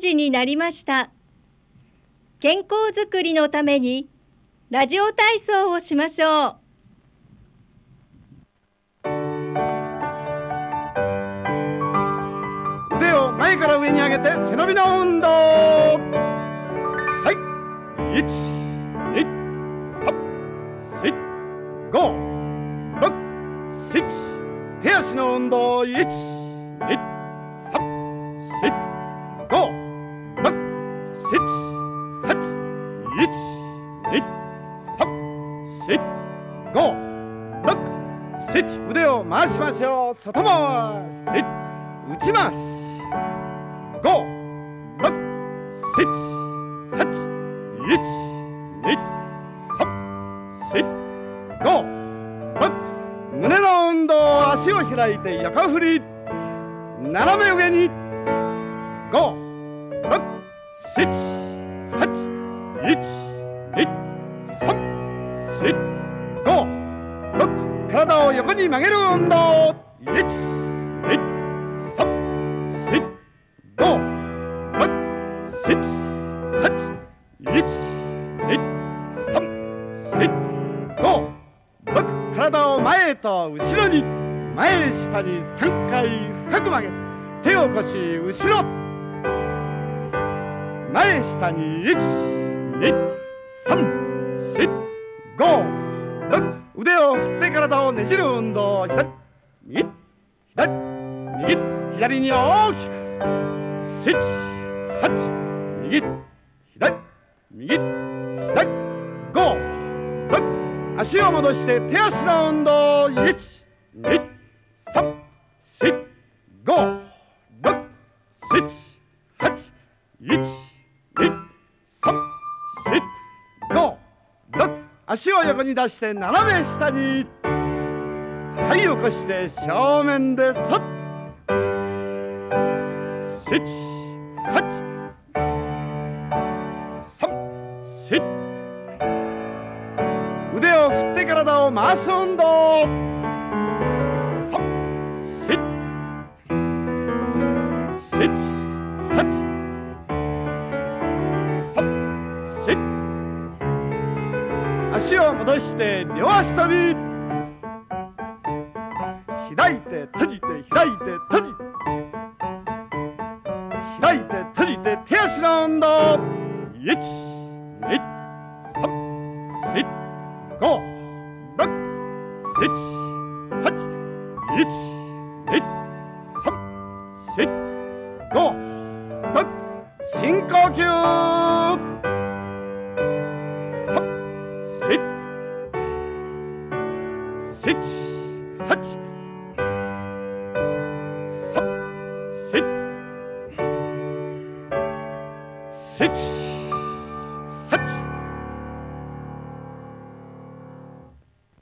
時になりました。健康づくりのためにラジオ体操をしましょう。 腕を前から上に上げて背伸びの運動。はい、1、2、3、4、5、6、7、手足の運動。1、2、3、4、5、6、7、8、1、2、3、4、5、6、7、腕を回しましょう。外回し、内回し、5、6、7、8、1、2、3、4、5、6、胸の運動。足を開いて横振り、斜め上に、5、6、7、8、1、2、3、4、5、6、体を横に曲げる運動。1、2、3、4、5、6、7、8、1、2、3、4、5、6、体を前へと後ろに、前下に3回深く曲げ、手を腰後ろ、前下に、1、2、3、4、5、6、腕を振って体をねじる運動。左、右、左、右、左に大きく、7、8、右、左、右、左、5、6、足を戻して手足の運動。1、2、3、4、5、6、7、8、1、2、3、4、5、6、足を横に出して斜め下に、はい、起こして正面でそっ、7、8、3、4、腕を振って体を回す運動。3、4、7、8、3、4、足を戻して両足跳び、開いて閉じて開いて閉じて開いて閉じて手足の運動。1、2、3、4、5、6、7、8、1、2、3、4、5、6、深呼吸。3、4、7、8、6